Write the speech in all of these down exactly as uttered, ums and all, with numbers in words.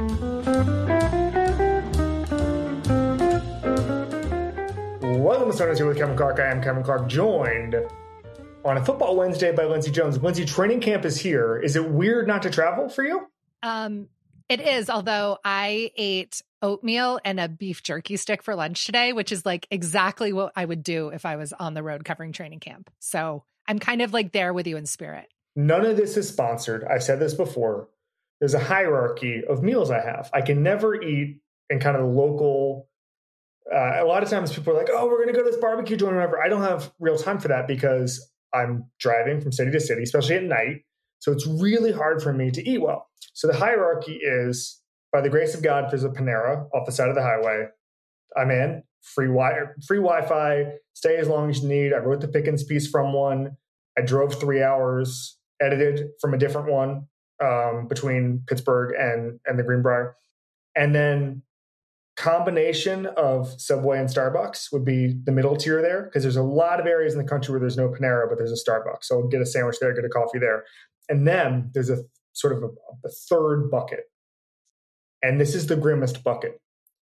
Welcome to Starters here with Kevin Clark. I am Kevin Clark, joined on a Football Wednesday by Lindsey Jones. Lindsey, training camp is here. Is it weird not to travel for you? Um, it is, although I ate oatmeal and a beef jerky stick for lunch today, which is like exactly what I would do if I was on the road covering training camp. So I'm kind of like there with you in spirit. None of this is sponsored. I've said this before. There's a hierarchy of meals I have. I can never eat in kind of the local. Uh, a lot of times people are like, oh, we're going to go to this barbecue joint or whatever. I don't have real time for that because I'm driving from city to city, especially at night. So it's really hard for me to eat well. So the hierarchy is, by the grace of God, there's a Panera off the side of the highway. I'm in. Free wi- free Wi-Fi. Stay as long as you need. I wrote the Pickens piece from one. I drove three hours, edited from a different one um, between Pittsburgh and, and the Greenbrier. And then combination of Subway and Starbucks would be the middle tier there, because there's a lot of areas in the country where there's no Panera, but there's a Starbucks. So I'll get a sandwich there, get a coffee there. And then there's a sort of a, a third bucket. And this is the grimmest bucket.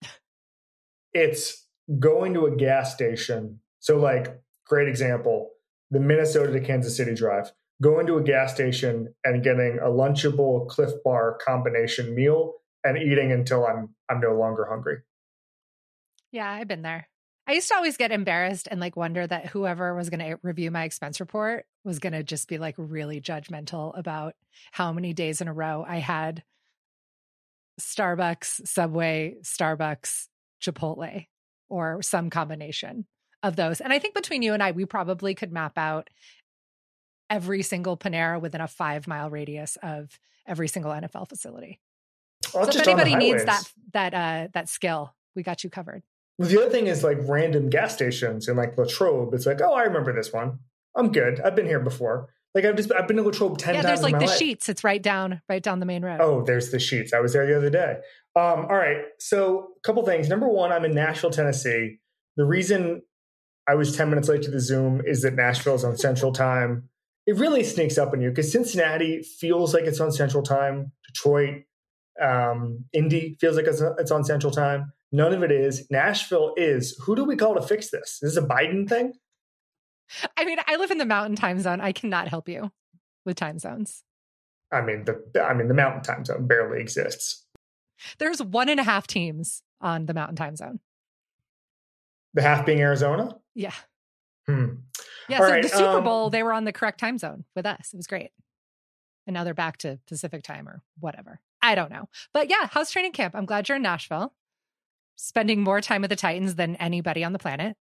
It's going to a gas station. So like, great example, the Minnesota to Kansas City drive. Going to a gas station and getting a Lunchable Cliff Bar combination meal and eating until I'm I'm no longer hungry. Yeah, I've been there. I used to always get embarrassed and like wonder that whoever was going to review my expense report was going to just be like really judgmental about how many days in a row I had Starbucks, Subway, Starbucks, Chipotle, or some combination of those. And I think between you and I, we probably could map out every single Panera within a five mile radius of every single N F L facility. Well, so if anybody needs that that uh, that skill, we got you covered. Well, the other thing is like random gas stations in like Latrobe. It's like, oh, I remember this one. I'm good. I've been here before. Like I've just I've been to Latrobe ten yeah, times. Yeah, there's like the life. Sheets. It's right down right down the main road. Oh, there's the Sheets. I was there the other day. Um, all right. So a couple things. Number one, I'm in Nashville, Tennessee. The reason I was ten minutes late to the Zoom is that Nashville is on Central Time. It really sneaks up on you because Cincinnati feels like it's on Central Time. Detroit, um, Indy feels like it's, it's on Central Time. None of it is. Nashville is. Who do we call to fix this? Is this a Biden thing? I mean, I live in the Mountain Time Zone. I cannot help you with time zones. I mean, the I mean the Mountain Time Zone barely exists. There's one and a half teams on the Mountain Time Zone. The half being Arizona? Yeah. Hmm. Yeah, All so right, the Super um, Bowl, they were on the correct time zone with us. It was great. And now they're back to Pacific time or whatever. I don't know. But yeah, how's training camp? I'm glad you're in Nashville. Spending more time with the Titans than anybody on the planet.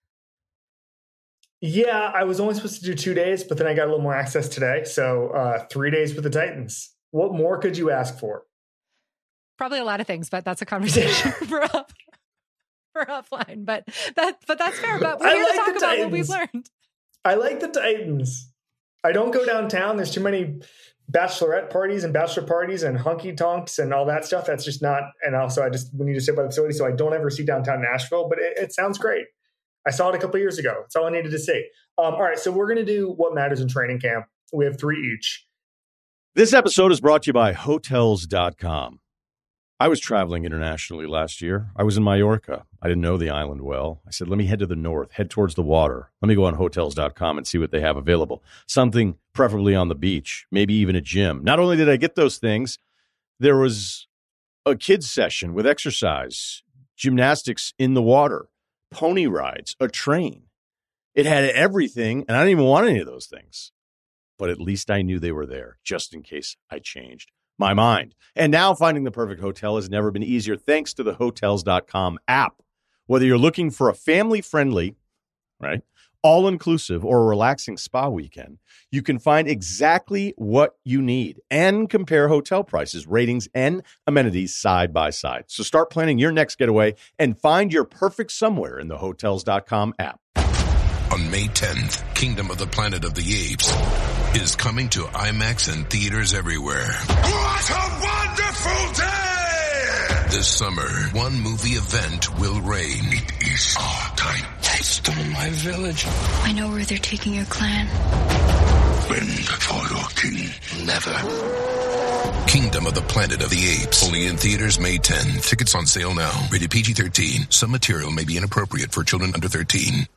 Yeah, I was only supposed to do two days, but then I got a little more access today. So uh, three days with the Titans. What more could you ask for? Probably a lot of things, but that's a conversation for up, for offline. But that, but that's fair. But we're I here like to talk the about Titans. what we've learned. I like the Titans. I don't go downtown. There's too many bachelorette parties and bachelor parties and honky tonks and all that stuff. That's just not. And also, I just we need to sit by the facility, so I don't ever see downtown Nashville. But it, it sounds great. I saw it a couple of years ago. That's all I needed to see. Um, all right, so we're going to do what matters in training camp. We have three each. This episode is brought to you by Hotels dot com. I was traveling internationally last year. I was in Mallorca. I didn't know the island well. I said, let me head to the north, head towards the water. Let me go on Hotels dot com and see what they have available. Something preferably on the beach, maybe even a gym. Not only did I get those things, there was a kids session with exercise, gymnastics in the water, pony rides, a train. It had everything, and I didn't even want any of those things. But at least I knew they were there, just in case I changed my mind. And now finding the perfect hotel has never been easier thanks to the Hotels dot com app. Whether you're looking for a family-friendly, right, all-inclusive or a relaxing spa weekend, you can find exactly what you need and compare hotel prices, ratings, and amenities side by side. So start planning your next getaway and find your perfect somewhere in the Hotels dot com app. On May tenth, Kingdom of the Planet of the Apes is coming to IMAX and theaters everywhere. What a wonderful day! This summer, one movie event will reign. It is our time. They stole my village. I know where they're taking your clan. Bend for your king. Never. Kingdom of the Planet of the Apes. Only in theaters May tenth. Tickets on sale now. Rated P G thirteen. Some material may be inappropriate for children under thirteen.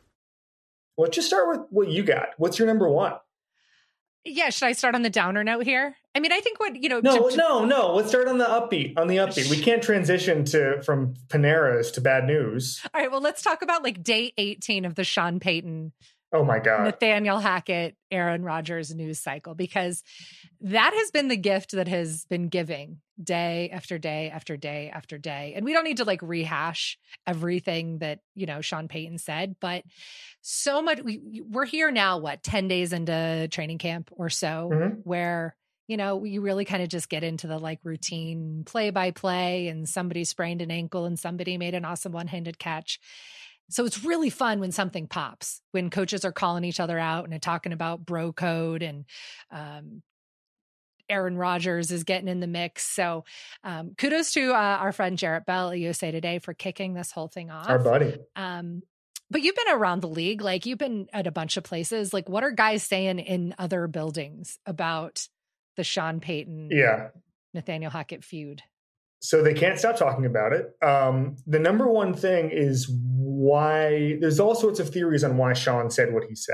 Let's just start with what you got. What's your number one? Yeah, should I start on the downer note here? I mean, I think what, you know... No, to, no, no. Let's start on the upbeat. On the upbeat. We can't transition to from Panera's to bad news. All right, well, let's talk about like day eighteen of the Sean Payton, oh my God, Nathaniel Hackett, Aaron Rodgers news cycle, because that has been the gift that has been giving day after day after day after day. And we don't need to like rehash everything that, you know, Sean Payton said, but so much, we, we're here now, what, ten days into training camp or so, mm-hmm. where, you know, we really kind of just get into the like routine play by play, and somebody sprained an ankle and somebody made an awesome one-handed catch. So it's really fun when something pops, when coaches are calling each other out and talking about bro code, and um, Aaron Rodgers is getting in the mix. So um, kudos to uh, our friend Jarrett Bell at U S A Today for kicking this whole thing off. Our buddy. Um, but you've been around the league, like you've been at a bunch of places. Like, what are guys saying in other buildings about the Sean Payton, yeah, Nathaniel Hackett feud? So they can't stop talking about it. Um, the number one thing is why there's all sorts of theories on why Sean said what he said.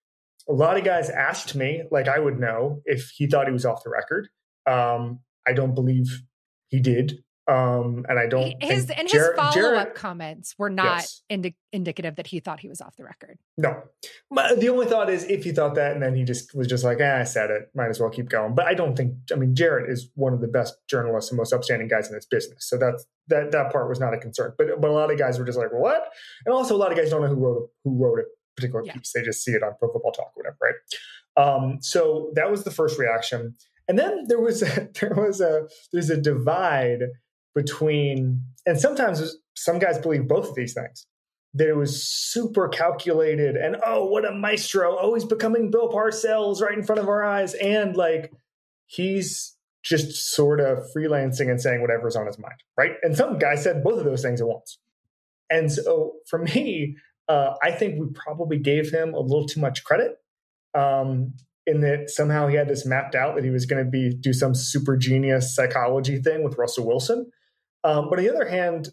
A lot of guys asked me, like I would know, if he thought he was off the record. Um, I don't believe he did. Um, and I don't his think and Jarrett, his follow-up Jarrett, comments were not yes. indi- indicative that he thought he was off the record. No. But the only thought is if he thought that, and then he just was just like, eh, I said it, might as well keep going. But I don't think, I mean, Jarrett is one of the best journalists and most upstanding guys in this business. So that's, that, that part was not a concern. But, but a lot of guys were just like, what? And also a lot of guys don't know who wrote, who wrote a particular yeah. piece. They just see it on Pro Football Talk or whatever, right? Um, so that was the first reaction. And then there was a, there was a, there's a divide between, and sometimes some guys believe both of these things, that it was super calculated and, oh, what a maestro. Oh, he's becoming Bill Parcells right in front of our eyes. And like, he's just sort of freelancing and saying whatever's on his mind, right? And some guy said both of those things at once. And so for me, uh, I think we probably gave him a little too much credit. Um, in that somehow he had this mapped out that he was going to be do some super genius psychology thing with Russell Wilson. Um, but on the other hand,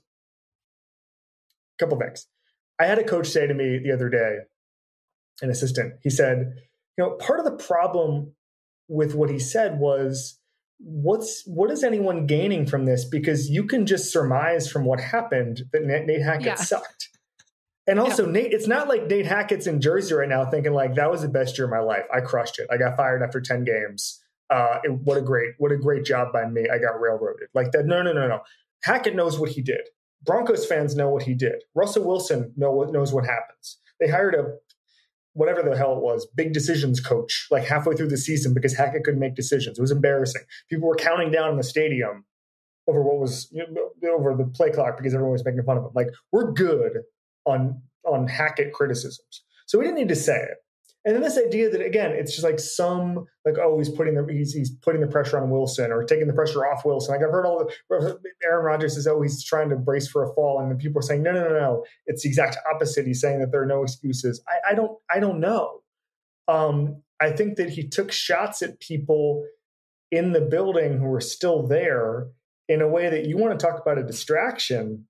a couple things. I had a coach say to me the other day, an assistant, he said, you know, part of the problem with what he said was, what's what is anyone gaining from this? Because you can just surmise from what happened that Nate, Nate Hackett yeah. sucked. And also, yeah. Nate, it's not like Nate Hackett's in Jersey right now thinking like, that was the best year of my life. I crushed it. I got fired after ten games. Uh, it, what a great, what a great job by me. I got railroaded. Like that. No, no, no, no. Hackett knows what he did. Broncos fans know what he did. Russell Wilson know, knows what happens. They hired a, whatever the hell it was, big decisions coach, like halfway through the season because Hackett couldn't make decisions. It was embarrassing. People were counting down in the stadium over what was, you know, over the play clock because everyone was making fun of him. Like, we're good on, on Hackett criticisms. So we didn't need to say it. And then this idea that, again, it's just like some, like, oh, he's putting the he's, he's putting the pressure on Wilson or taking the pressure off Wilson. Like I've heard all the, Aaron Rodgers says, oh, he's trying to brace for a fall. And then people are saying, no, no, no, no. It's the exact opposite. He's saying that there are no excuses. I, I don't, I don't know. Um, I think that he took shots at people in the building who were still there in a way that you want to talk about a distraction.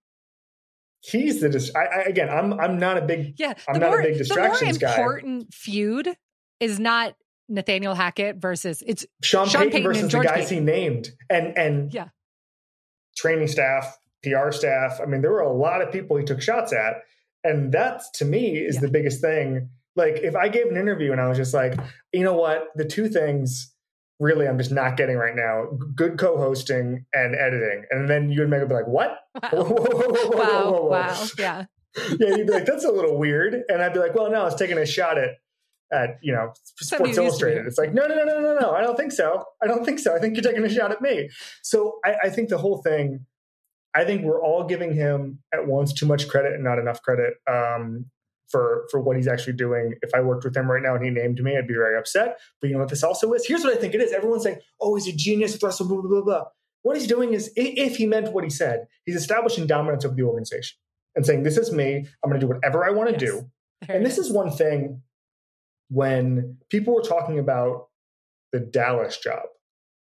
He's the dis- I, I, again. I'm I'm not a big yeah. I'm not more, a big distractions guy. The more guy. important feud is not Nathaniel Hackett versus it's Sean, Sean Payton, Payton versus and the George guys Payton. he named and and yeah. training staff, P R staff. I mean, there were a lot of people he took shots at, and that to me is yeah. the biggest thing. Like if I gave an interview and I was just like, you know what, the two things. Really, I'm just not getting right now. Good co-hosting and editing. And then you would make it be like, what? Wow. Whoa, whoa, whoa, whoa, whoa, wow. whoa, whoa. Wow. Yeah. Yeah, you'd be like, that's a little weird. And I'd be like, well, no, I was taking a shot at, at you know, Sports Illustrated. It's like, no, no, no, no, no, no. I don't think so. I don't think so. I think you're taking a shot at me. So I, I think the whole thing, I think we're all giving him at once too much credit and not enough credit. Um, for for what he's actually doing. If I worked with him right now and he named me, I'd be very upset. But you know what this also is? Here's what I think it is. Everyone's saying, oh, he's a genius with Russell, blah, blah, blah, blah. What he's doing is, if he meant what he said, he's establishing dominance over the organization and saying, this is me. I'm going to do whatever I want to yes. do. There and this is. is one thing when people were talking about the Dallas job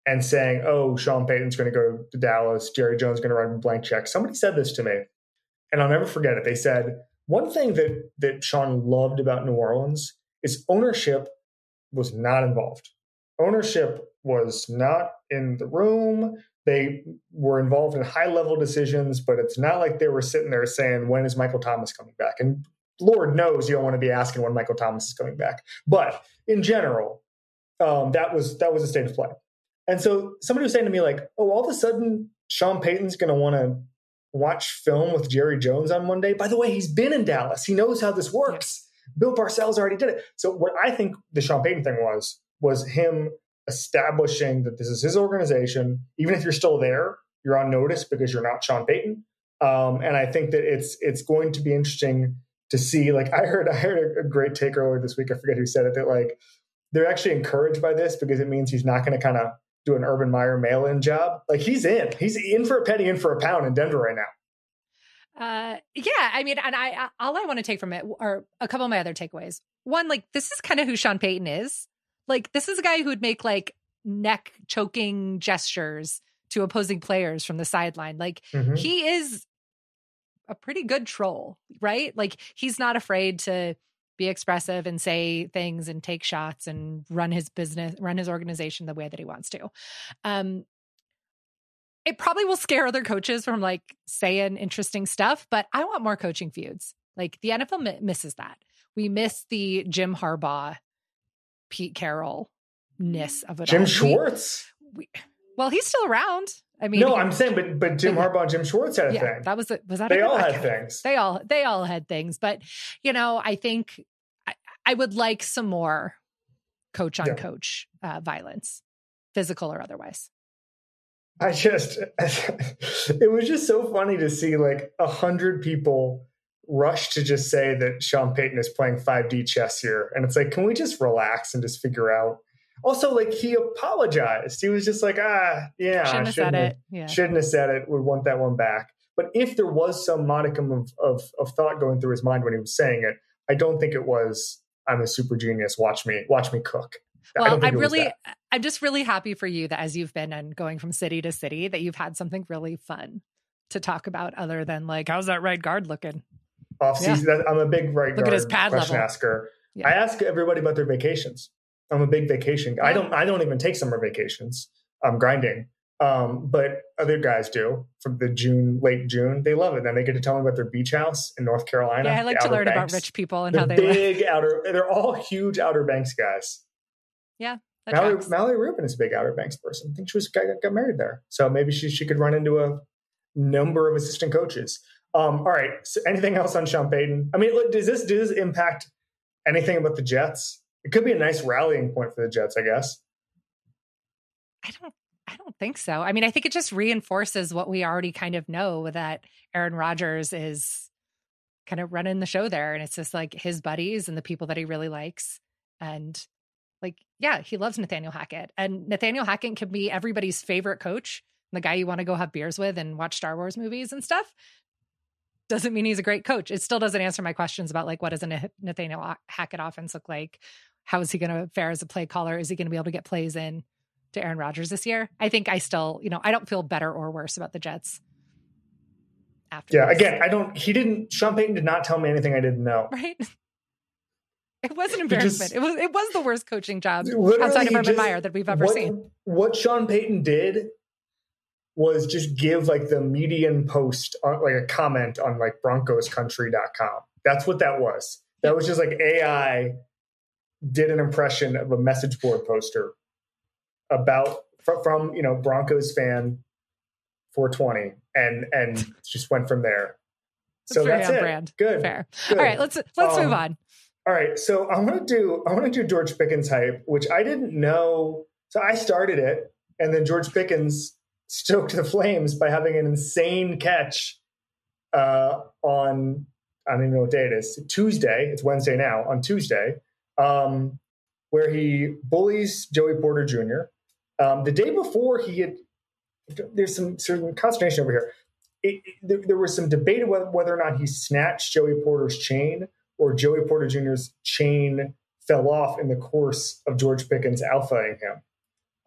and saying, oh, Sean Payton's going to go to Dallas, Jerry Jones is going to write him a blank check. Somebody said this to me, and I'll never forget it. They said, one thing that, that Sean loved about New Orleans is ownership was not involved. Ownership was not in the room. They were involved in high-level decisions, but it's not like they were sitting there saying, when is Michael Thomas coming back? And Lord knows you don't want to be asking when Michael Thomas is coming back. But in general, um, that was that was a state of play. And so somebody was saying to me, like, oh, all of a sudden, Sean Payton's going to want to watch film with Jerry Jones on Monday. By the way, he's been in Dallas. He knows how this works. Bill Parcells already did it. So what I think the Sean Payton thing was, was him establishing that this is his organization. Even if you're still there, you're on notice because you're not Sean Payton. Um, and I think that it's it's going to be interesting to see. Like I heard, I heard a great take earlier this week. I forget who said it. That like they're actually encouraged by this because it means he's not going to kind of do an Urban Meyer mail-in job. Like he's in, he's in for a penny, in for a pound in Denver right now. Uh, yeah, I mean, and I, all I want to take from it are a couple of my other takeaways. One, like, this is kind of who Sean Payton is. Like, this is a guy who would make like neck choking gestures to opposing players from the sideline. Like, mm-hmm. he is a pretty good troll, right? Like, he's not afraid to be expressive and say things and take shots and run his business, run his organization the way that he wants to. Um, It probably will scare other coaches from like saying interesting stuff, but I want more coaching feuds. Like the N F L m- misses that. We miss the Jim Harbaugh, Pete Carroll-ness of it Jim all. Schwartz. We, we, well, he's still around. I mean, no, he, I'm saying, but but Jim Harbaugh and Jim Schwartz had a yeah, thing. That was a, was that they a all good, had things. They all they all had things, but you know, I think I, I would like some more coach on yeah. coach uh, violence, physical or otherwise. I just, it was just so funny to see like a hundred people rush to just say that Sean Payton is playing five D chess here. And it's like, can we just relax and just figure out? Also, like he apologized. He was just like, ah, yeah, shouldn't have said it. Yeah. Shouldn't have said it. Would want that one back. But if there was some modicum of, of, of thought going through his mind when he was saying it, I don't think it was, I'm a super genius. Watch me, watch me cook. Well, I'm really, I'm just really happy for you that as you've been and going from city to city, that you've had something really fun to talk about other than like, how's that right guard looking? Off season, yeah. I'm a big right Look guard at his pad question level. asker. Yeah. I ask everybody about their vacations. I'm a big vacation guy. Yeah. I don't, I don't even take summer vacations. I'm grinding. Um, but other guys do from the June, late June. They love it. Then they get to tell me about their beach house in North Carolina. Yeah, I like to learn Banks. about rich people and the how they big live. outer. They're all huge Outer Banks guys. Yeah. Mallory, Mallory Rubin is a big Outer Banks person. I think she was got, got married there. So maybe she, she could run into a number of assistant coaches. Um, all right. So anything else on Sean Payton? I mean, look, does this, does this impact anything about the Jets? It could be a nice rallying point for the Jets, I guess. I don't, I don't think so. I mean, I think it just reinforces what we already kind of know, that Aaron Rodgers is kind of running the show there. And it's just like his buddies and the people that he really likes. And like, yeah, he loves Nathaniel Hackett, and Nathaniel Hackett can be everybody's favorite coach, the guy you want to go have beers with and watch Star Wars movies and stuff. Doesn't mean he's a great coach. It still doesn't answer my questions about like, what does a Nathaniel Hackett offense look like? How is he going to fare as a play caller? Is he going to be able to get plays in to Aaron Rodgers this year? I think I still, you know, I don't feel better or worse about the Jets. After yeah, this. Again, I don't, he didn't, Sean Payton did not tell me anything I didn't know. Right. It was an embarrassment. Just, it was it was the worst coaching job outside of Urban just, Meyer that we've ever what, seen. What Sean Payton did was just give like the median post, on, like a comment on like broncos country dot com. That's what that was. That was just like A I did an impression of a message board poster about from, from you know Broncos fan four twenty, and and just went from there. That's so that's it. Brand. Good. Fair. Good. All right, let's let's um, move on. All right, so I want to do I want to do George Pickens hype, which I didn't know. So I started it, and then George Pickens stoked the flames by having an insane catch uh, on I don't even know what day it is. Tuesday. It's Wednesday now. On Tuesday, um, where he bullies Joey Porter Junior Um, the day before, he had there's some certain consternation over here. It, it, there, there was some debate about whether or not he snatched Joey Porter's chain, or Joey Porter Junior's chain fell off in the course of George Pickens alphaing him.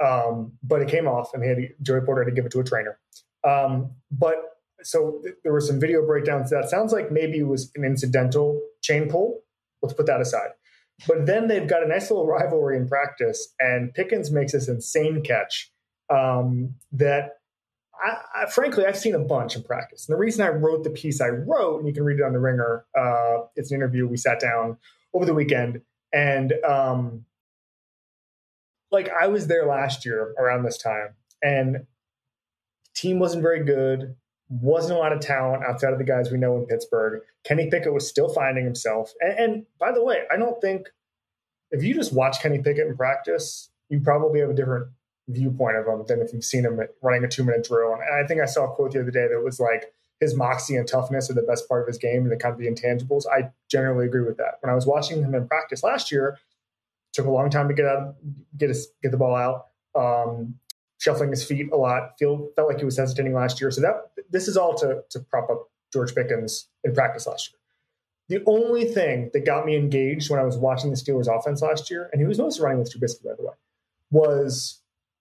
Um, but it came off, and he had to, Joey Porter had to give it to a trainer. Um, but so th- there were some video breakdowns. That sounds like maybe it was an incidental chain pull. Let's put that aside. But then they've got a nice little rivalry in practice, and Pickens makes this insane catch um, that, I, I, frankly, I've seen a bunch in practice. And the reason I wrote the piece I wrote, and you can read it on The Ringer, uh, it's an interview we sat down over the weekend, and um, like I was there last year around this time, and the team wasn't very good. Wasn't a lot of talent outside of the guys we know in Pittsburgh. Kenny Pickett was still finding himself. And, and by the way, I don't think if you just watch Kenny Pickett in practice, you probably have a different viewpoint of him than if you've seen him running a two-minute drill. And I think I saw a quote the other day that was like, his moxie and toughness are the best part of his game and the kind of the intangibles. I generally agree with that. When I was watching him in practice last year, it took a long time to get out, get his, get the ball out. Um, shuffling his feet a lot, feel, felt like he was hesitating last year. So that this is all to, to prop up George Pickens in practice last year. The only thing that got me engaged when I was watching the Steelers offense last year, and he was mostly running with Trubisky, by the way, was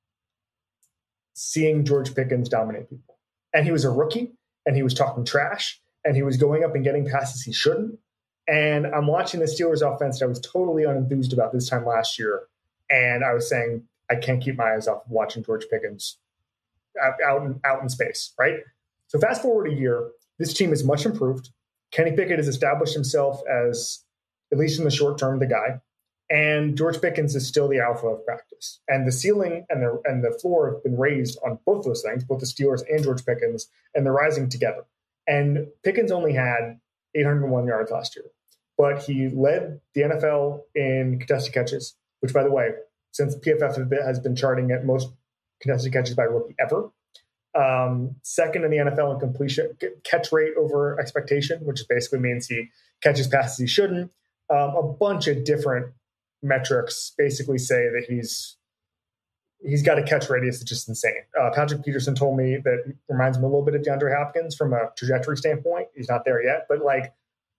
seeing George Pickens dominate people. And he was a rookie, and he was talking trash, and he was going up and getting passes he shouldn't. And I'm watching the Steelers offense that I was totally unenthused about this time last year. And I was saying, I can't keep my eyes off watching George Pickens out, out, in, out in space, right? So fast forward a year, this team is much improved. Kenny Pickett has established himself as, at least in the short term, the guy. And George Pickens is still the alpha of practice. And the ceiling and the and the floor have been raised on both those things, both the Steelers and George Pickens, and they're rising together. And Pickens only had eight hundred one yards last year, but he led the N F L in contested catches, which, by the way, since P F F has been charting at most contested catches by a rookie ever. Um, second in the N F L in completion catch rate over expectation, which basically means he catches passes he shouldn't. Um, a bunch of different metrics basically say that he's he's got a catch radius that's just insane. Uh, Patrick Peterson told me that it reminds him a little bit of DeAndre Hopkins from a trajectory standpoint. He's not there yet, but like,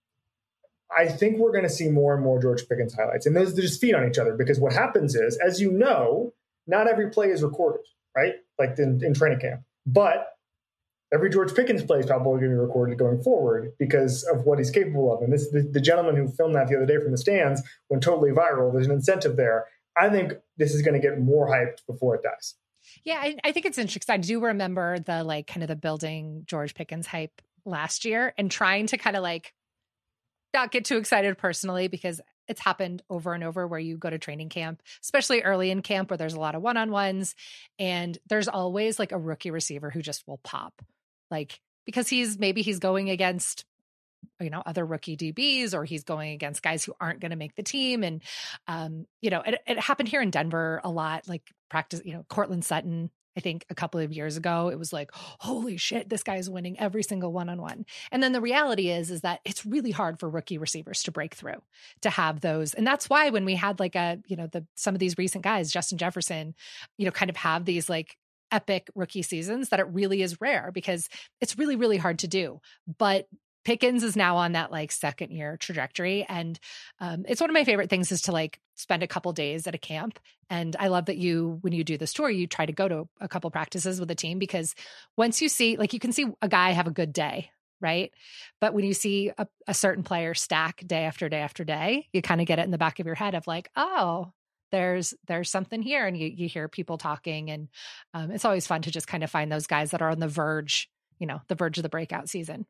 I think we're going to see more and more George Pickens highlights, and those just feed on each other, because what happens is, as you know, not every play is recorded, right? Like in, in training camp, but every George Pickens play is probably going to be recorded going forward because of what he's capable of. And this, the, the gentleman who filmed that the other day from the stands went totally viral. There's an incentive there. I think this is going to get more hyped before it dies. Yeah, I, I think it's interesting. I do remember the like kind of the building George Pickens hype last year, and trying to kind of like not get too excited personally, because it's happened over and over where you go to training camp, especially early in camp where there's a lot of one-on-ones, and there's always like a rookie receiver who just will pop, like because he's maybe he's going against, you know, other rookie D Bs, or he's going against guys who aren't going to make the team. And, um, you know, it, it happened here in Denver a lot, like practice, you know, Cortland Sutton, I think a couple of years ago, it was like, holy shit, this guy's winning every single one-on-one. And then the reality is, is that it's really hard for rookie receivers to break through, to have those. And that's why when we had like a, you know, the, some of these recent guys, Justin Jefferson, you know, kind of have these like epic rookie seasons, that it really is rare, because it's really, really hard to do. But Pickens is now on that like second year trajectory. And um, it's one of my favorite things is to like spend a couple days at a camp. And I love that you, when you do this tour, you try to go to a couple practices with a team, because once you see, like you can see a guy have a good day, right? But when you see a, a certain player stack day after day after day, you kind of get it in the back of your head of like, oh, there's, there's something here. And you, you hear people talking, and um, it's always fun to just kind of find those guys that are on the verge, you know, the verge of the breakout season.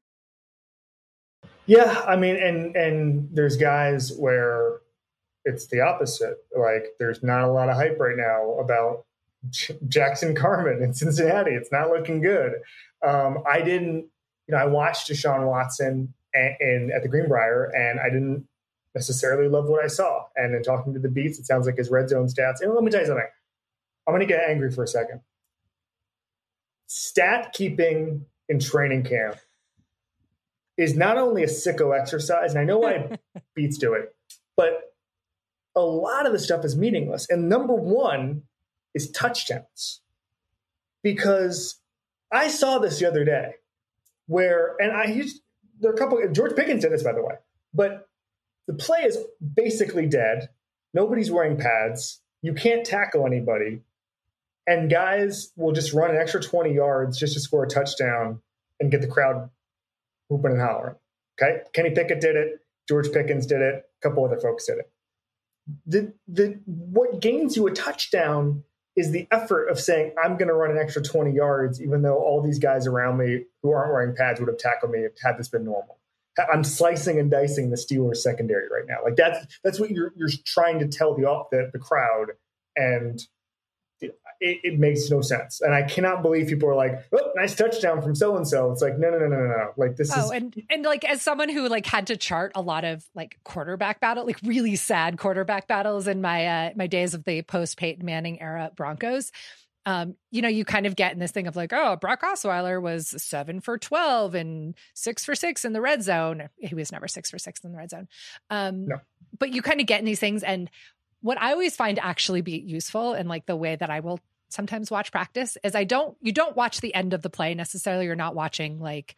Yeah, I mean, and and there's guys where it's the opposite. Like, there's not a lot of hype right now about J- Jackson Carman in Cincinnati. It's not looking good. Um, I didn't, you know, I watched Deshaun Watson and, and at the Greenbrier, and I didn't necessarily love what I saw. And in talking to the beats, it sounds like his red zone stats. And let me tell you something. I'm going to get angry for a second. Stat keeping in training camp is not only a sicko exercise, and I know why beats do it, but a lot of the stuff is meaningless. And number one is touchdowns. Because I saw this the other day where, and I used, there are a couple, George Pickens did this, by the way, but the play is basically dead. Nobody's wearing pads. You can't tackle anybody. And guys will just run an extra twenty yards just to score a touchdown and get the crowd whooping and hollering. Okay. Kenny Pickett did it. George Pickens did it. A couple other folks did it. The, the, what gains you a touchdown is the effort of saying, I'm going to run an extra twenty yards, even though all these guys around me who aren't wearing pads would have tackled me had this been normal. I'm slicing and dicing the Steelers secondary right now. Like that's, that's what you're, you're trying to tell the, the, the crowd. And it, it makes no sense. And I cannot believe people are like, oh, nice touchdown from so-and-so. It's like, no, no, no, no, no, no. Like this oh, is. And, and like, as someone who like had to chart a lot of like quarterback battle, like really sad quarterback battles in my, uh, my days of the post Peyton Manning era Broncos, um, you know, you kind of get in this thing of like, oh, Brock Osweiler was seven for twelve and six for six in the red zone. He was never six for six in the red zone. Um, no. But you kind of get in these things. And what I always find actually be useful and like the way that I will sometimes watch practice is I don't, you don't watch the end of the play necessarily. You're not watching like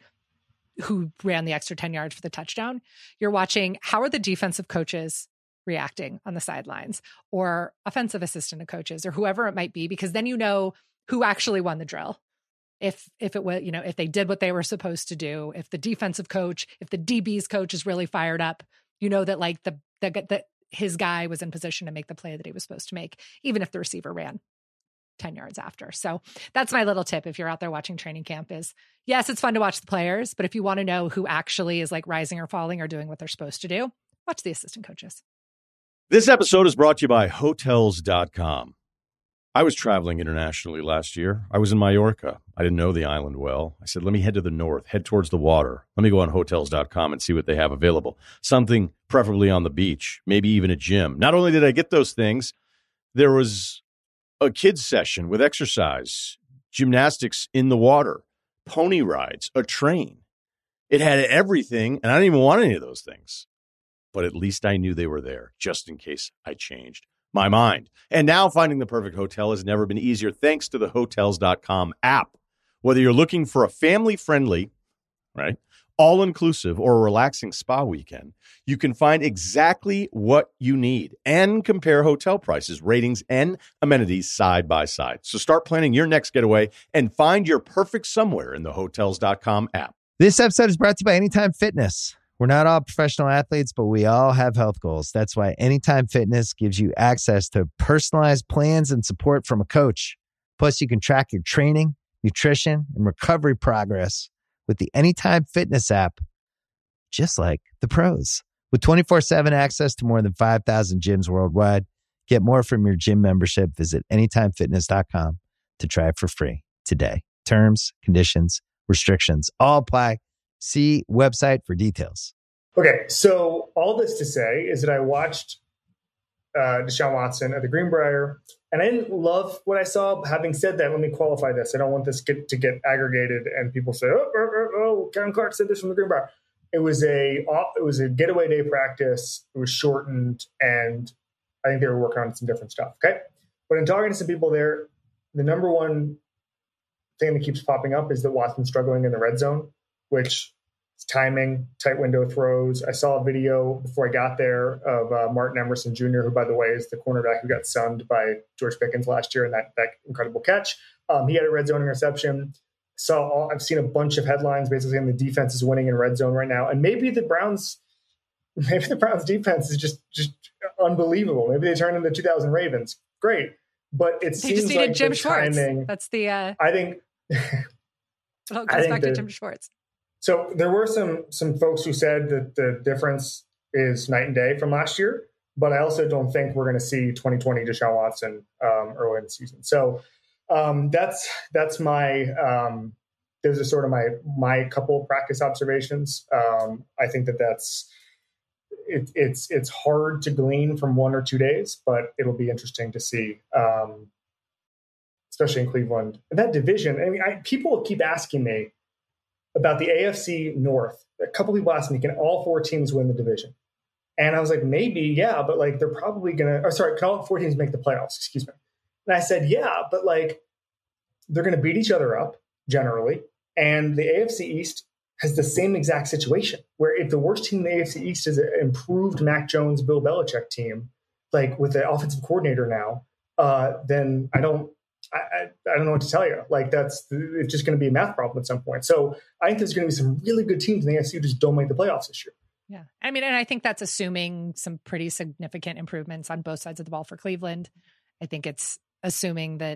who ran the extra ten yards for the touchdown. You're watching how are the defensive coaches reacting on the sidelines or offensive assistant coaches or whoever it might be, because then you know who actually won the drill. If, if it was, you know, if they did what they were supposed to do, if the defensive coach, if the D B's coach is really fired up, you know, that like the, the, the his guy was in position to make the play that he was supposed to make, even if the receiver ran ten yards after. So that's my little tip. If you're out there watching training camp is yes, it's fun to watch the players, but if you want to know who actually is like rising or falling or doing what they're supposed to do, watch the assistant coaches. This episode is brought to you by Hotels dot com. I was traveling internationally last year. I was in Mallorca. I didn't know the island well. I said, let me head to the north, head towards the water. Let me go on Hotels dot com and see what they have available. Something preferably on the beach, maybe even a gym. Not only did I get those things, there was a kids session with exercise, gymnastics in the water, pony rides, a train. It had everything, and I didn't even want any of those things. But at least I knew they were there, just in case I changed my mind. And now finding the perfect hotel has never been easier thanks to the Hotels dot com app. Whether you're looking for a family-friendly, right, all-inclusive or a relaxing spa weekend, you can find exactly what you need and compare hotel prices, ratings, and amenities side by side. So start planning your next getaway and find your perfect somewhere in the Hotels dot com app. This episode is brought to you by Anytime Fitness. We're not all professional athletes, but we all have health goals. That's why Anytime Fitness gives you access to personalized plans and support from a coach. Plus, you can track your training, nutrition, and recovery progress with the Anytime Fitness app, just like the pros. With twenty-four seven access to more than five thousand gyms worldwide, get more from your gym membership. Visit anytime fitness dot com to try it for free today. Terms, conditions, restrictions all apply. See website for details. Okay, so all this to say is that I watched uh, Deshaun Watson at the Greenbrier, and I didn't love what I saw. Having said that, let me qualify this. I don't want this get, to get aggregated and people say, oh, oh, oh, oh, Karen Clark said this from the Greenbrier. It was a it was a getaway day practice. It was shortened, and I think they were working on some different stuff. Okay, but in talking to some people there, the number one thing that keeps popping up is that Watson's struggling in the red zone, which is timing, tight window throws. I saw a video before I got there of uh, Martin Emerson Junior, who, by the way, is the cornerback who got sunned by George Pickens last year in that, that incredible catch. Um, he had a red zone interception. Saw all, I've seen a bunch of headlines basically saying the defense is winning in red zone right now. And maybe the Browns, maybe the Browns defense is just, just unbelievable. Maybe they turn into the two thousand Ravens. Great. But it they seems just needed like Jim the Schwartz. timing, That's the, uh, I think, well, it goes back to Jim Schwartz. So there were some, some folks who said that the difference is night and day from last year, but I also don't think we're going to see twenty twenty Deshaun Watson um, early in the season. So um, that's, that's my, um, those are sort of my, my couple of practice observations. Um, I think that that's, it, it's, it's hard to glean from one or two days, but it'll be interesting to see, um, especially in Cleveland. And that division, I mean, I, people keep asking me about the A F C North. A couple people asked me, can all four teams win the division? And I was like, maybe, yeah, but like they're probably going to, or sorry, can all four teams make the playoffs? Excuse me. And I said, yeah, but like they're going to beat each other up generally. And the A F C East has the same exact situation where if the worst team in the A F C East is an improved Mac Jones, Bill Belichick team, like with the offensive coordinator now, uh, then I don't, I, I, I don't know what to tell you. Like that's it's just going to be a math problem at some point. So I think there's going to be some really good teams in the A F C who just don't make the playoffs this year. Yeah. I mean, and I think that's assuming some pretty significant improvements on both sides of the ball for Cleveland. I think it's assuming that,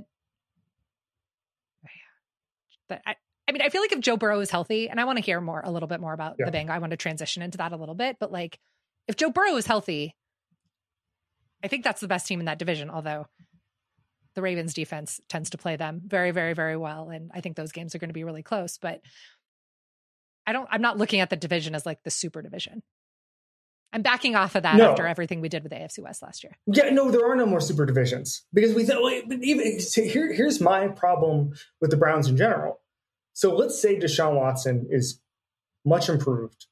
that I, I mean, I feel like if Joe Burrow is healthy, and I want to hear more, a little bit more about yeah. the Bengals, I want to transition into that a little bit, but like if Joe Burrow is healthy, I think that's the best team in that division, although the Ravens defense tends to play them very, very, very well. And I think those games are going to be really close, but I don't, I'm not looking at the division as like the super division. I'm backing off of that no. after everything we did with the A F C West last year. Yeah, no, there are no more super divisions because we thought, even here, here's my problem with the Browns in general. So let's say Deshaun Watson is much improved.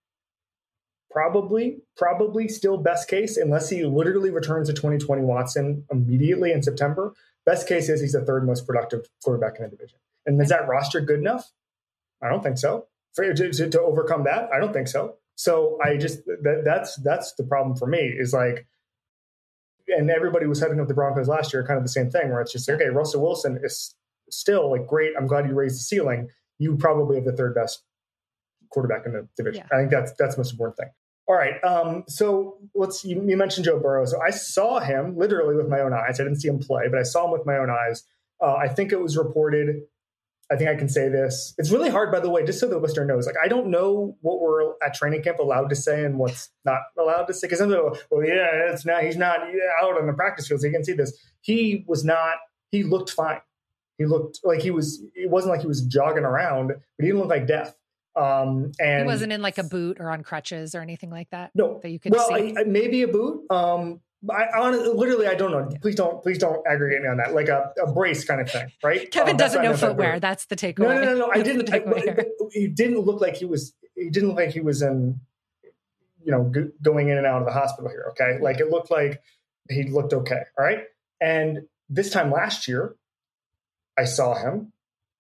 Probably, probably still best case, unless he literally returns to twenty twenty Watson immediately in September. Best case is he's the third most productive quarterback in the division. And is that roster good enough? I don't think so. For, to, to, to overcome that, I don't think so. So I just that, that's that's the problem for me is like, and everybody was hyping up the Broncos last year, kind of the same thing, where it's just okay, Russell Wilson is still like great. I'm glad you raised the ceiling. You probably have the third best quarterback in the division. Yeah. I think that's that's the most important thing. All right. Um, so let's you, you mentioned Joe Burrow. So I saw him literally with my own eyes. I didn't see him play, but I saw him with my own eyes. Uh, I think it was reported. I think I can say this. It's really hard, by the way, just so the listener knows. Like, I don't know what we're at training camp allowed to say and what's not allowed to say. Because I'm like, well, yeah, it's not. He's not out on the practice field, so you can see this. He was not. He looked fine. He looked like he was. It wasn't like he was jogging around, but he didn't look like death. Um, and he wasn't in like a boot or on crutches or anything like that. No, that you could well, see. I, maybe a boot. Um, I honestly, literally, I don't know. Please don't, please don't aggregate me on that. Like a, a brace kind of thing, right? Kevin um, doesn't know footwear. That's the takeaway. No, no, no, no. I didn't. I, he didn't look like he was. He didn't look like he was in, you know, g- going in and out of the hospital here. Okay, like it looked like he looked okay. All right, and this time last year, I saw him,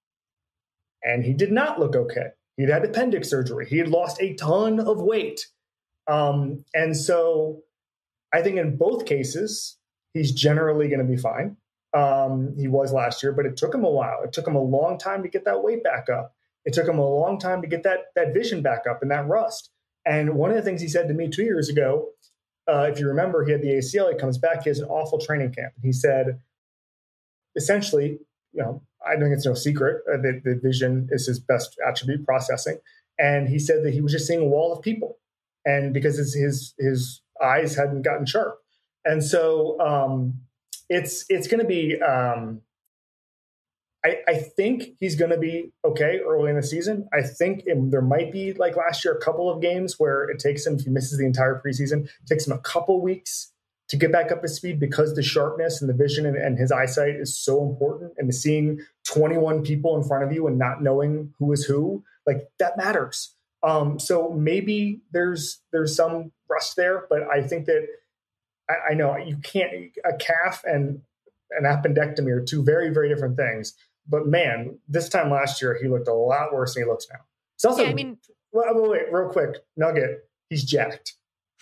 and he did not look okay. He'd had appendix surgery. He had lost a ton of weight, um, and so. I think in both cases, he's generally going to be fine. Um, he was last year, but it took him a while. It took him a long time to get that weight back up. It took him a long time to get that that vision back up and that rust. And one of the things he said to me two years ago, uh, if you remember, he had the A C L. He comes back. He has an awful training camp. And he said, essentially, you know, I think it's no secret uh, that the vision is his best attribute, processing. And he said that he was just seeing a wall of people. And because his his his eyes hadn't gotten sharp. And so um, it's it's going to be, um, I, I think he's going to be okay early in the season. I think it, there might be, like last year, a couple of games where it takes him, if he misses the entire preseason, it takes him a couple weeks to get back up to speed because the sharpness and the vision and, and his eyesight is so important. And seeing twenty-one people in front of you and not knowing who is who, like that matters. Um, so maybe there's there's some rust there, but I think that I, I know you can't. A calf and an appendectomy are two very very different things. But man, this time last year he looked a lot worse than he looks now. It's also, yeah, I mean, well, wait, wait, real quick, nugget. He's jacked,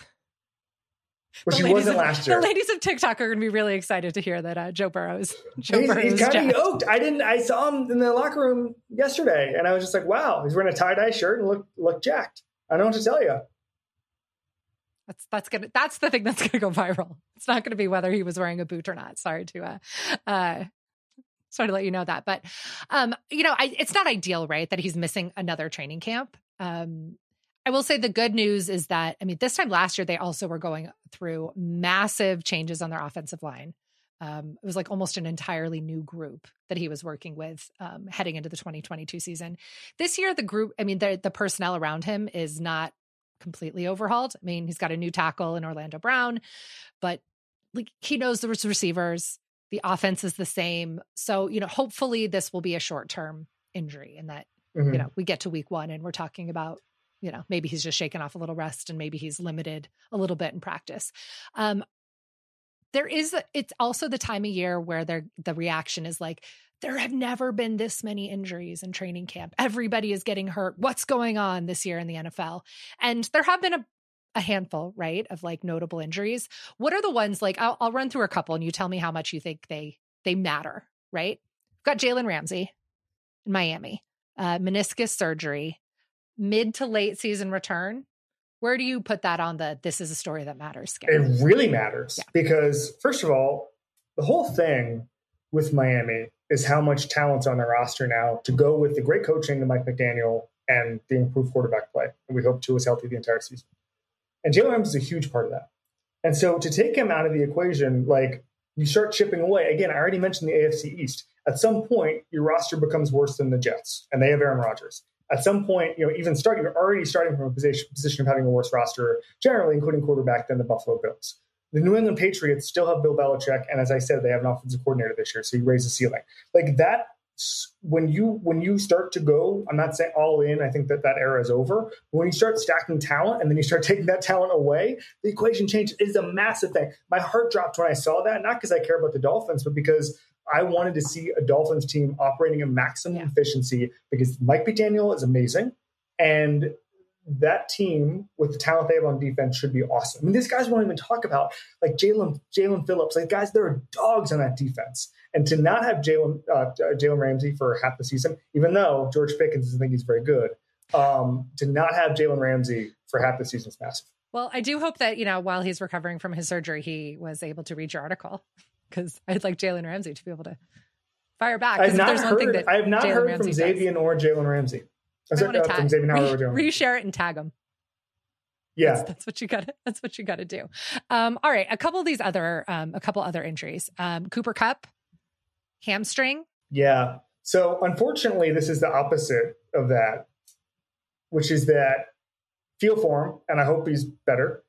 which he wasn't of, last year. The ladies of TikTok are going to be really excited to hear that uh, Joe Burrow's Joe he's, Burrow's he's kind jacked. of yoked. I didn't. I saw him in the locker room yesterday, and I was just like, "Wow, he's wearing a tie dye shirt and look look jacked." I don't know what to tell you. That's that's gonna that's the thing that's gonna go viral. It's not gonna be whether he was wearing a boot or not. Sorry to uh, uh, sorry to let you know that, but um, you know, I, it's not ideal, right? That he's missing another training camp. Um, I will say the good news is that, I mean, this time last year, they also were going through massive changes on their offensive line. Um, it was like almost an entirely new group that he was working with um, heading into the twenty twenty-two season. This year, the group, I mean, the, the personnel around him is not completely overhauled. I mean, he's got a new tackle in Orlando Brown, but like he knows the receivers. The offense is the same. So, you know, hopefully this will be a short-term injury and that, mm-hmm. you know, we get to week one and we're talking about, you know, maybe he's just shaken off a little rest and maybe he's limited a little bit in practice. Um, there is, it's also the time of year where there, the reaction is like, there have never been this many injuries in training camp. Everybody is getting hurt. What's going on this year in the N F L? And there have been a, a handful, right, of like notable injuries. What are the ones like, I'll, I'll run through a couple and you tell me how much you think they, they matter right? We've got Jalen Ramsey in Miami, uh, meniscus surgery, mid to late season return. Where do you put that on the this is a story that matters scale? It really matters yeah. because, first of all, the whole thing with Miami is how much talent's on their roster now to go with the great coaching of Mike McDaniel and the improved quarterback play. And we hope Tua is healthy the entire season. And Jalen Ramsey is a huge part of that. And so to take him out of the equation, like you start chipping away. Again, I already mentioned the A F C East. At some point, your roster becomes worse than the Jets, and they have Aaron Rodgers. At some point, you know, even starting, you're already starting from a position, position of having a worse roster, generally, including quarterback, than the Buffalo Bills. The New England Patriots still have Bill Belichick, and as I said, they have an offensive coordinator this year, so you raise the ceiling. Like that, when you when you start to go, I'm not saying all in, I think that that era is over. But when you start stacking talent and then you start taking that talent away, the equation changes. It is a massive thing. My heart dropped when I saw that, not because I care about the Dolphins, but because I wanted to see a Dolphins team operating at maximum yeah. efficiency because Mike McDaniel is amazing. And that team with the talent they have on defense should be awesome. I mean, these guys won't even talk about like Jalen Jalen Phillips. Like guys, there are dogs on that defense. And to not have Jalen uh, Jalen Ramsey for half the season, even though George Pickens doesn't think he's very good, um, to not have Jalen Ramsey for half the season is massive. Well, I do hope that, you know, while he's recovering from his surgery, he was able to read your article. Because I'd like Jalen Ramsey to be able to fire back. I've not there's heard, one thing that I have not Jalen heard Ramsey from Xavier or Jalen Ramsey. I want to tag. From Xavier Re- or Jalen. Reshare it and tag them. Yeah, that's, that's what you got. That's what you got to do. Um, all right, a couple of these other, um, a couple other injuries. Um, Cooper Kupp, hamstring. Yeah. So unfortunately, this is the opposite of that, which is that feel for him, and I hope he's better.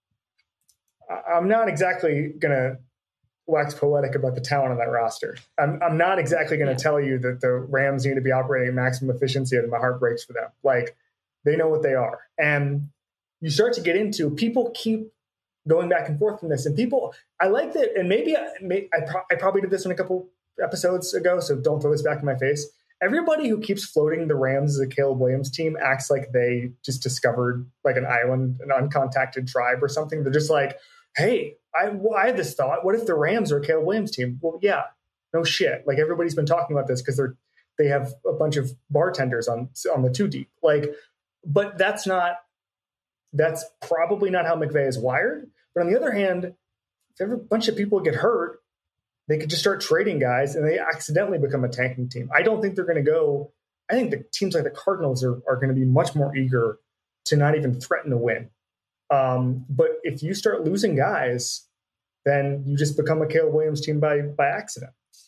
I'm not exactly gonna wax poetic about the talent on that roster. I'm, I'm not exactly going to yeah. tell you that the Rams need to be operating at maximum efficiency and my heart breaks for them. Like they know what they are. And you start to get into people keep going back and forth from this and people, I like that. And maybe I, may, I, pro- I probably did this in a couple episodes ago. So don't throw this back in my face. Everybody who keeps floating the Rams as a Caleb Williams team acts like they just discovered like an island, an uncontacted tribe or something. They're just like, hey, I, well, I had this thought. What if the Rams are a Caleb Williams team? Well, yeah, no shit. Like everybody's been talking about this because they're they have a bunch of bartenders on on the two deep. Like, but that's not that's probably not how McVay is wired. But on the other hand, if every bunch of people get hurt, they could just start trading guys and they accidentally become a tanking team. I don't think they're going to go. I think the teams like the Cardinals are are going to be much more eager to not even threaten to win. Um, but if you start losing guys, then you just become a Caleb Williams team by by accident.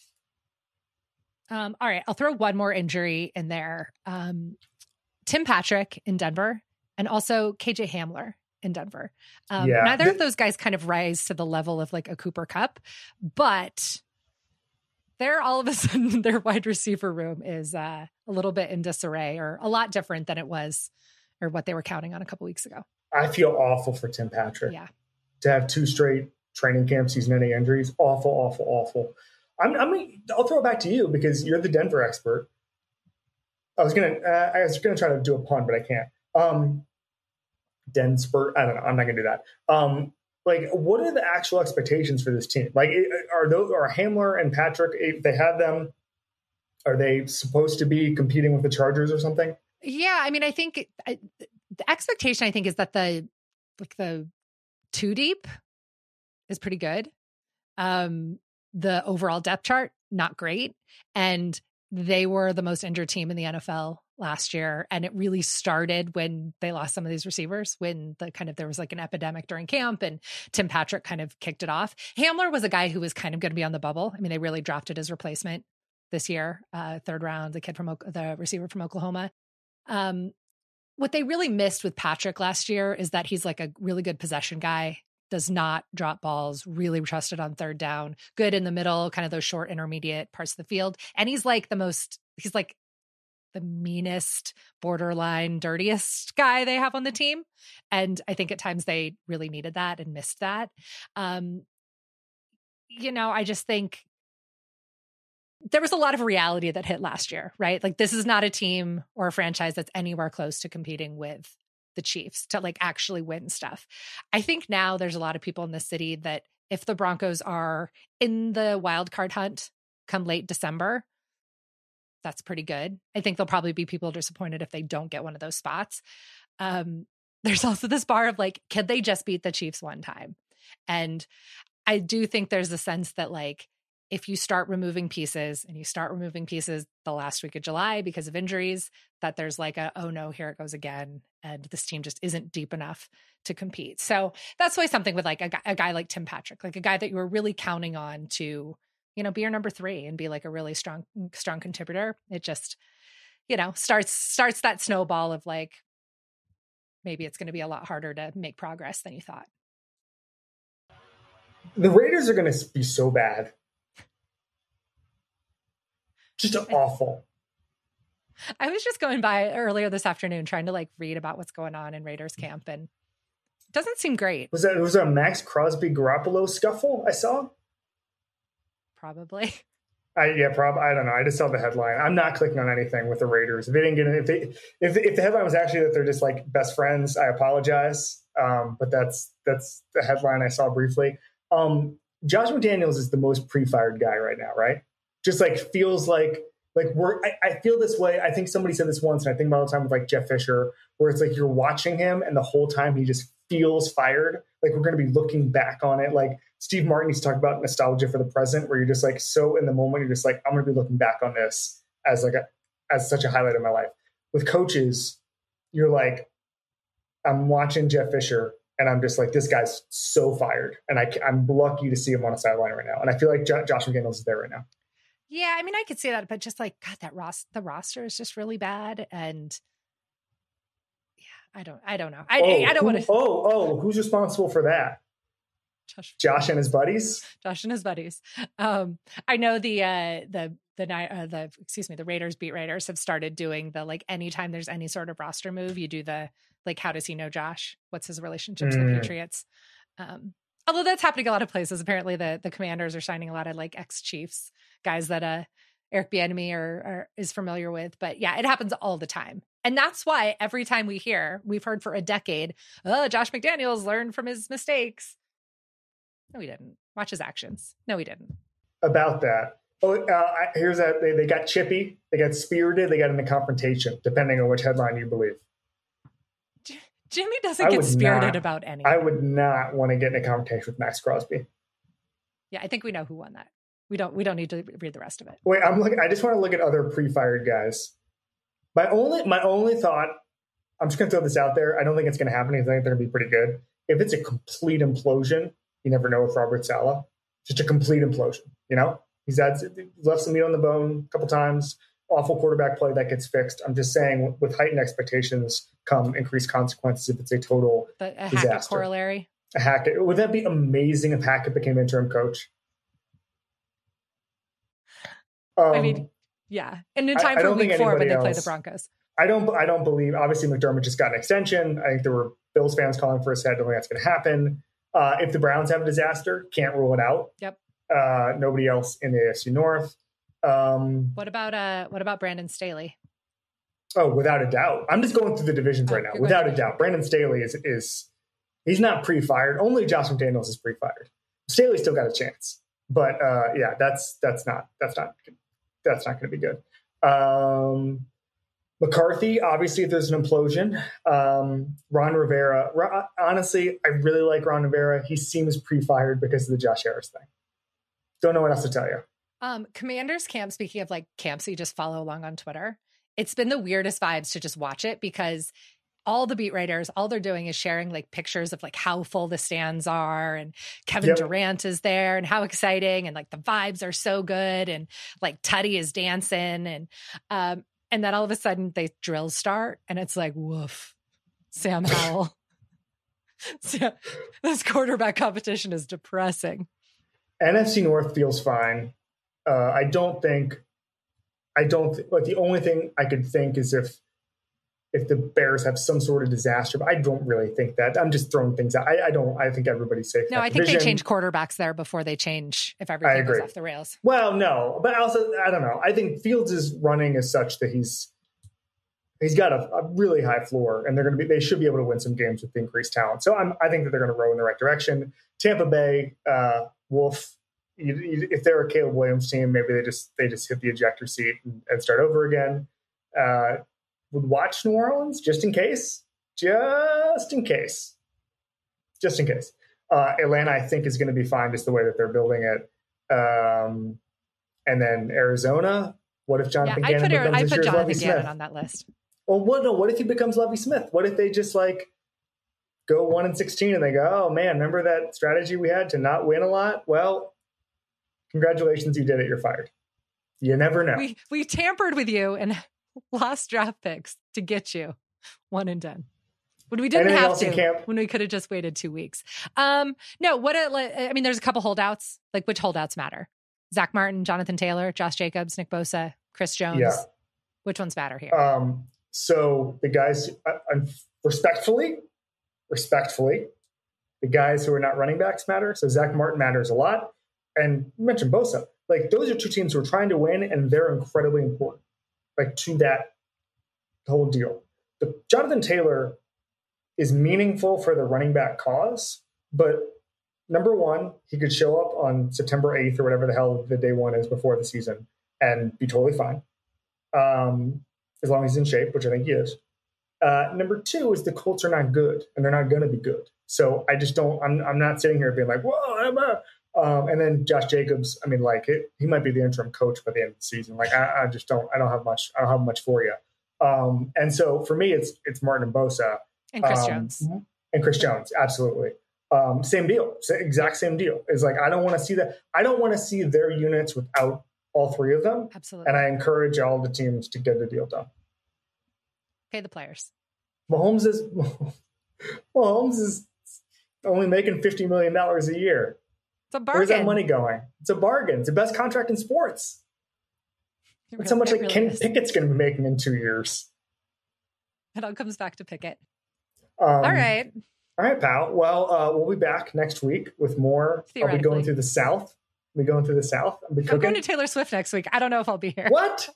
Um, all right, I'll throw one more injury in there. Um, Tim Patrick in Denver and also K J Hamler in Denver. Um, yeah. Neither of those guys kind of rise to the level of like a Cooper Kupp, but they're all of a sudden their wide receiver room is uh, a little bit in disarray or a lot different than it was or what they were counting on a couple weeks ago. I feel awful for Tim Patrick. Yeah. To have two straight training camp season-ending injuries, awful, awful, awful. I'm, I'm. I'll throw it back to you because you're the Denver expert. I was gonna. Uh, I was gonna try to do a pun, but I can't. Um, Denspert. I don't know. I'm not gonna do that. Um, like, what are the actual expectations for this team? Like, are those are Hamler and Patrick? If they have them, are they supposed to be competing with the Chargers or something? Yeah, I mean, I think I, the expectation, I think, is that the like the two deep is pretty good. Um, the overall depth chart, not great, and they were the most injured team in the N F L last year, and it really started when they lost some of these receivers. When the kind of there was like an epidemic during camp, and Tim Patrick kind of kicked it off. Hamler was a guy who was kind of going to be on the bubble. I mean, they really drafted his replacement this year, uh, third round, the kid from the receiver from Oklahoma. Um, what they really missed with Patrick last year is that he's like a really good possession guy, does not drop balls, really trusted on third down, good in the middle, kind of those short intermediate parts of the field. And he's like the most, he's like the meanest, borderline, dirtiest guy they have on the team. And I think at times they really needed that and missed that. Um, you know, I just think there was a lot of reality that hit last year, right? Like this is not a team or a franchise that's anywhere close to competing with the Chiefs to like actually win stuff. I think now there's a lot of people in the city that if the Broncos are in the wild card hunt come late December, that's pretty good. I think there'll probably be people disappointed if they don't get one of those spots. Um, there's also this bar of like, could they just beat the Chiefs one time? And I do think there's a sense that like, if you start removing pieces and you start removing pieces the last week of July because of injuries, that there's like a, oh no, here it goes again. And this team just isn't deep enough to compete. So that's why something with like a guy, a guy like Tim Patrick, like a guy that you were really counting on to, you know, be your number three and be like a really strong, strong contributor. It just, you know, starts, starts that snowball of like, maybe it's going to be a lot harder to make progress than you thought. The Raiders are going to be so bad. Just awful. I was just going by earlier this afternoon trying to like read about what's going on in Raiders camp, and it doesn't seem great. Was that was there a Max Crosby Garoppolo scuffle I saw? Probably. I yeah, probably. I don't know. I just saw the headline. I'm not clicking on anything with the Raiders. If they didn't get it, if they if if the headline was actually that they're just like best friends, I apologize. Um, but that's that's the headline I saw briefly. Um, Josh McDaniels is the most pre-fired guy right now, right? Just like feels like like we're I, I feel this way. I think somebody said this once, and I think about all the time with like Jeff Fisher, where it's like you're watching him and the whole time he just feels fired. Like we're going to be looking back on it. Like Steve Martin used to talk about nostalgia for the present, where you're just like so in the moment, you're just like, I'm going to be looking back on this as like a as such a highlight of my life. With coaches, you're like, I'm watching Jeff Fisher and I'm just like, this guy's so fired. And I, I'm lucky to see him on a sideline right now. And I feel like J- Josh McDaniels is there right now. Yeah, I mean, I could see that, but just like, God, that Ross, the roster is just really bad. And yeah, I don't, I don't know. I, oh, I, I don't who, want to. Oh, oh, who's responsible for that? Josh, Josh and his buddies. Josh and his buddies. Um, I know the uh, the the uh, the excuse me, the Raiders beat writers have started doing the like anytime there's any sort of roster move, you do the like, how does he know Josh? What's his relationship to mm. the Patriots? Um, although that's happening a lot of places. Apparently, the the Commanders are signing a lot of like ex Chiefs guys that uh Eric Bieniemy are, are is familiar with. But yeah, it happens all the time. And that's why every time we hear, we've heard for a decade, oh, Josh McDaniels learned from his mistakes. No, he didn't. Watch his actions. No, he didn't. About that. Oh, uh, here's that. They, they got chippy. They got spirited. They got in a confrontation, depending on which headline you believe. J- Jimmy doesn't get spirited not, about anything. I would not want to get in a confrontation with Max Crosby. Yeah, I think we know who won that. We don't. We don't need to read the rest of it. Wait, I'm looking. I just want to look at other pre-fired guys. My only, my only thought. I'm just going to throw this out there. I don't think it's going to happen. I think they're going to be pretty good. If it's a complete implosion, you never know with Robert Saleh. Just a complete implosion. You know, he's had left some meat on the bone a couple times. Awful quarterback play that gets fixed. I'm just saying, with heightened expectations come increased consequences if it's a total the, a disaster. Hackett corollary. A Hackett. Would that be amazing if Hackett became interim coach? Um, I mean, yeah. And in time I, for I week four when they else, play the Broncos. I don't I don't believe, obviously McDermott just got an extension. I think there were Bills fans calling for his head. I don't think that's going to happen. Uh, if the Browns have a disaster, can't rule it out. Yep. Uh, nobody else in the A F C North. Um, what about uh, what about Brandon Staley? Oh, without a doubt. I'm just going through the divisions oh, right now. Without a doubt. Brandon Staley is, is he's not pre-fired. Only Josh McDaniels is pre-fired. Staley's still got a chance. But uh, yeah, that's that's not that's not that's not going to be good. Um, McCarthy, obviously, if there's an implosion. Um, Ron Rivera, Ron, honestly, I really like Ron Rivera. He seems pre-fired because of the Josh Harris thing. Don't know what else to tell you. Um, Commanders camp, speaking of like camps you just follow along on Twitter, it's been the weirdest vibes to just watch it because all the beat writers, all they're doing is sharing like pictures of like how full the stands are and Kevin yep. Durant is there and how exciting and like the vibes are so good and like Tutty is dancing and um and then all of a sudden they drills start and it's like woof, Sam Howell. So, this quarterback competition is depressing. N F C North feels fine. Uh, I don't think. I don't th- like the only thing I could think is if if the Bears have some sort of disaster, but I don't really think that. I'm just throwing things out. I, I don't. I think everybody's safe. No, I think division. They change quarterbacks there before they change if everything goes off the rails. Well, no, but also I don't know. I think Fields' running is such that he's he's got a, a really high floor, and they're going to be. They should be able to win some games with the increased talent. So I'm, I think that they're going to row in the right direction. Tampa Bay, uh, Wolf. you, you, if they're a Caleb Williams team, maybe they just they just hit the ejector seat and, and start over again. Uh, would watch New Orleans just in case, just in case, just in case. Uh, Atlanta, I think, is going to be fine just the way that they're building it. Um, and then Arizona. What if Jonathan yeah, Gannon I put, becomes I this put year's Jonathan Lovie Gannon Smith? on that list. Well, what, no, what if he becomes Lovie Smith? What if they just like go one and sixteen and they go, oh man, remember that strategy we had to not win a lot? Well, congratulations, you did it. You're fired. You never know. We we tampered with you and lost draft picks to get you one and done. When we didn't Anything have else in to, camp? when we could have just waited two weeks. Um, no, what a, I mean, there's a couple holdouts. Like, which holdouts matter? Zach Martin, Jonathan Taylor, Josh Jacobs, Nick Bosa, Chris Jones. Yeah. Which ones matter here? Um, so the guys, uh, respectfully, respectfully, the guys who are not running backs matter. So Zach Martin matters a lot. And you mentioned Bosa. Like, those are two teams who are trying to win, and they're incredibly important, like, to that whole deal. The Jonathan Taylor is meaningful for the running back cause, but number one, he could show up on September eighth or whatever the hell the day one is before the season and be totally fine, um, as long as he's in shape, which I think he is. Uh, number two is the Colts are not good, and they're not going to be good. So I just don't. I'm I'm not sitting here being like, whoa, Emma. Um, and then Josh Jacobs. I mean, like it, he might be the interim coach by the end of the season. Like I, I just don't. I don't have much. I don't have much for you. Um, and so for me, it's it's Martin and Bosa. And Chris um, Jones. And Chris Jones, absolutely. Um, same deal, exact same deal. Is like, I don't want to see that. I don't want to see their units without all three of them. Absolutely. And I encourage all the teams to get the deal done. Pay the players. Mahomes is Mahomes is only making fifty million dollars a year. It's a bargain. Where's that money going? It's a bargain. It's the best contract in sports. It That's really, how much it like really Kenny is. Pickett's going to be making in two years. It all comes back to Pickett. Um, All right. All right, pal. Well, uh, we'll be back next week with more. I'll be going Theoretically. through the South. I'll be going through the South. I'll be I'm cooking. going to Taylor Swift next week. I don't know if I'll be here. What?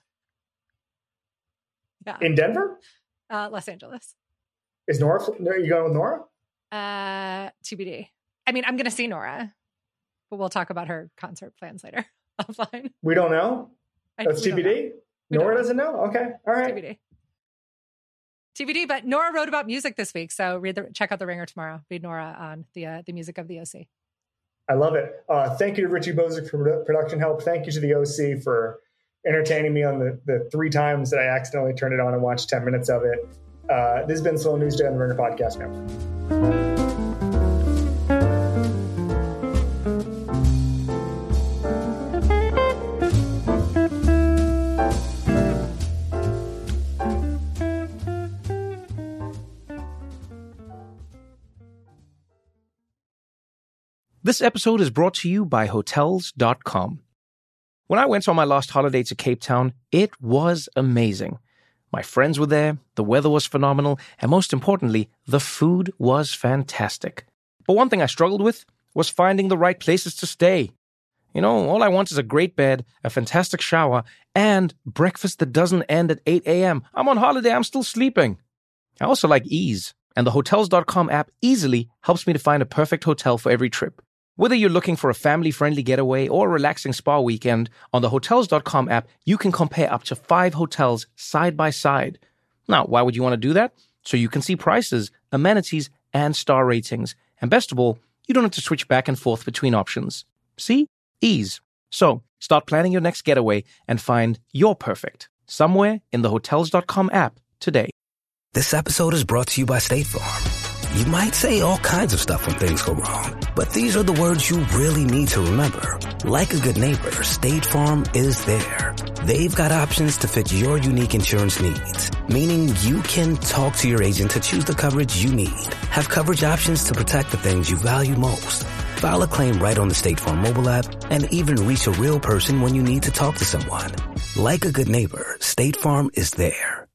Yeah. In Denver? Uh, Los Angeles. Is Nora? Are you going with Nora? Uh, T B D. I mean, I'm going to see Nora, but we'll talk about her concert plans later offline. We don't know. I- That's we don't T B D. know. We Nora don't know. doesn't know. Okay. All right. T B D. T B D, but Nora wrote about music this week, so read the check out The Ringer tomorrow. Read Nora on the uh, the music of the O C. I love it. Uh, thank you to Richie Bozick for produ- production help. Thank you to the O C for entertaining me on the, the three times that I accidentally turned it on and watched ten minutes of it. Uh, this has been Slow News Day on the Ringer Podcast Network. This episode is brought to you by Hotels dot com. When I went on my last holiday to Cape Town, it was amazing. My friends were there, the weather was phenomenal, and most importantly, the food was fantastic. But one thing I struggled with was finding the right places to stay. You know, all I want is a great bed, a fantastic shower, and breakfast that doesn't end at eight a.m. I'm on holiday, I'm still sleeping. I also like ease, and the Hotels dot com app easily helps me to find a perfect hotel for every trip. Whether you're looking for a family-friendly getaway or a relaxing spa weekend, on the Hotels dot com app, you can compare up to five hotels side by side. Now, why would you want to do that? So you can see prices, amenities, and star ratings. And best of all, you don't have to switch back and forth between options. See? Ease. So, start planning your next getaway and find your perfect somewhere in the Hotels dot com app today. This episode is brought to you by State Farm. You might say all kinds of stuff when things go wrong, but these are the words you really need to remember. Like a good neighbor, State Farm is there. They've got options to fit your unique insurance needs, meaning you can talk to your agent to choose the coverage you need, have coverage options to protect the things you value most, file a claim right on the State Farm mobile app, and even reach a real person when you need to talk to someone. Like a good neighbor, State Farm is there.